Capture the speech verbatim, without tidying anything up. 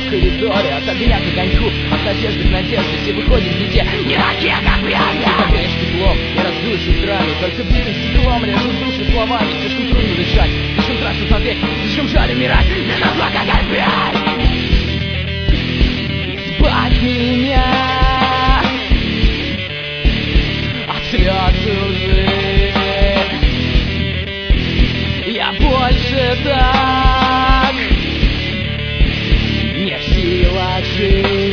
в коридоре, от огня к огоньку, от надежды к надежде, все выходим где не такие, как прежде. Ты погрешь теплом и раздуешь ветрами, только битым стеклом режут души словами. Слишком трудно дышать, слишком страшно смотреть, слишком жаль умирать. Не нужно как опять. Избавь меня от слез лжи. Я больше так не в силах жить.